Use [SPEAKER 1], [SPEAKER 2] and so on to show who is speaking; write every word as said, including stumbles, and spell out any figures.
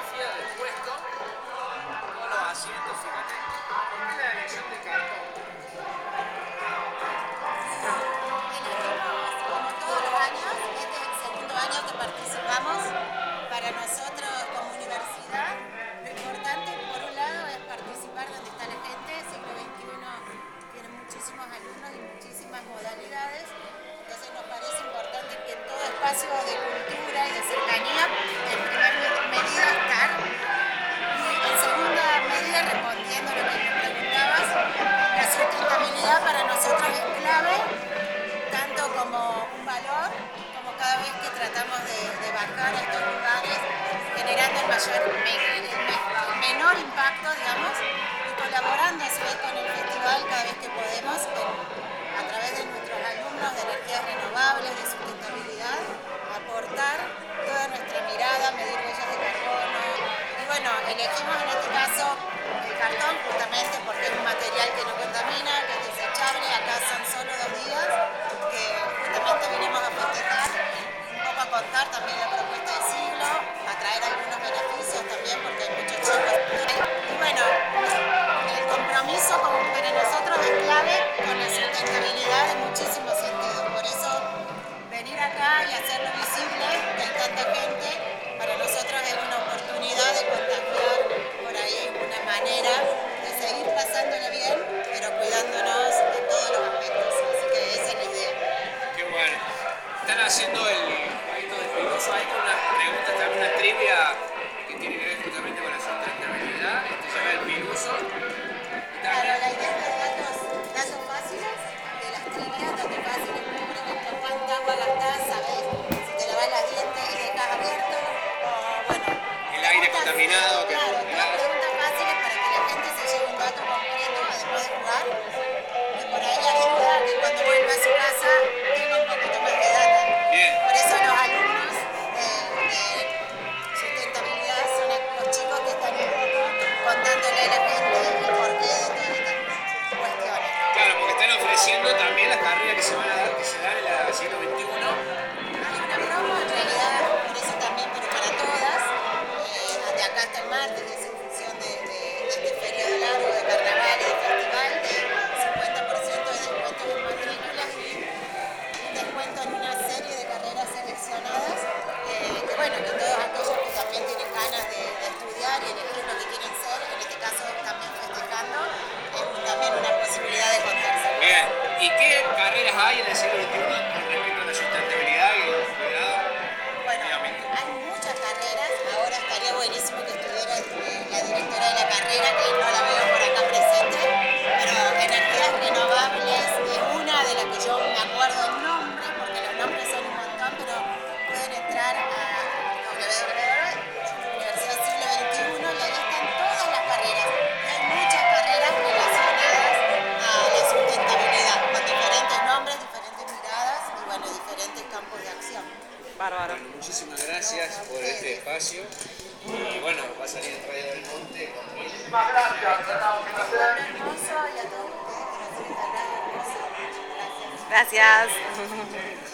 [SPEAKER 1] fotografía del puesto, todos los asientos, fíjate. ¿Por qué la elección de cartón?
[SPEAKER 2] Elegimos, como todos los años, este es el segundo año que participamos. Para nosotros como universidad, lo importante por un lado es participar donde está la gente. El siglo veintiuno tiene muchísimos alumnos y muchísimas modalidades, entonces nos parece importante que en todo espacio de cultura y de cercanía, en primer medida estar, y en segunda medida, respondiendo a lo que me preguntabas, la sustentabilidad para nosotros es clave, tanto como un valor, como cada vez que tratamos de, de bajar a estos lugares, generando el, mayor, el, el menor impacto, digamos, y colaborando a su vez con el festival cada vez que podemos, en, a través de nuestros alumnos de energías renovables, de sustentabilidad, aportar toda nuestra mirada, medir huellas de carbono. Y bueno, elegimos en este caso el cartón justamente porque es un material que no contamina, que es desechable. Acá son solo dos días, que justamente vinimos a festejar, un poco a contar también la propuesta del siglo, a traer algunos beneficios también porque hay muchos chicos. Y bueno, el compromiso como para nosotros es clave con la sustentabilidad en muchísimos sentidos. Por eso venir acá y hacerlo visible, que hay tanta gente, para nosotros es una oportunidad de contagiar por ahí una manera de seguir pasándola bien, pero cuidándonos en todos los aspectos. Así que esa es la idea.
[SPEAKER 1] Qué bueno. Están haciendo el jueguito del piloso ahí con unas preguntas, también una trivia que tiene que ver justamente con la sustentabilidad. Esto se llama el piluso.
[SPEAKER 2] Claro, la idea es dar datos, datos fáciles de las trivias, datos fáciles, como por ejemplo cuánta agua gastás, sabés si te lavas los dientes y dejas abierto, o bueno,
[SPEAKER 1] El aire contaminado. Que
[SPEAKER 2] claro, todas preguntas fáciles para que la gente se lleve un dato concreto después de jugar, que por ahí ayuda a que cuando vuelva a su casa tenga un poquito más de data.
[SPEAKER 1] Bien.
[SPEAKER 2] Por eso los alumnos de, de sustentabilidad son los chicos que están un poco contándole a la gente el porqué de todas estas cuestiones.
[SPEAKER 1] Claro, porque están ofreciendo también las carreras que se van a dar, que se dan en la siglo veintiuno.
[SPEAKER 2] Hay una promo en realidad, por eso también, pero para todas, eh, de acá hasta el martes, y es en función de, de, de este periodo largo de carnaval y de festival, de cincuenta por ciento de descuento en matrículas y un descuento en una serie de carreras seleccionadas, eh, que bueno, que todos aquellos que también tienen ganas de, de estudiar y elegir lo que quieren ser, en este caso también festejando, es también una posibilidad de contarse.
[SPEAKER 1] Bien. ¿Y qué carreras hay en el siglo veintiuno con respecto a la sustentabilidad y el cuidado?
[SPEAKER 2] Bueno, hay muchas carreras. Ahora estaría buenísimo que estuviera eh, la directora de la carrera, que no la veo por acá presente, pero energías renovables es una de las que yo me acuerdo el nombre, porque los nombres son un montón, pero pueden entrar a w w w punto universidad siglo veintiuno y ahí están todas las carreras. Y hay muchas carreras relacionadas a la sustentabilidad, con diferentes nombres, diferentes miradas y bueno, diferentes campos de acción.
[SPEAKER 3] Bárbaro.
[SPEAKER 1] Bueno, muchísimas gracias por este espacio. Y bueno, va a salir el Radio del Monte con mil.
[SPEAKER 2] Muchísimas gracias. Hermoso y a todos ustedes que nos siguen. Gracias.
[SPEAKER 3] Gracias.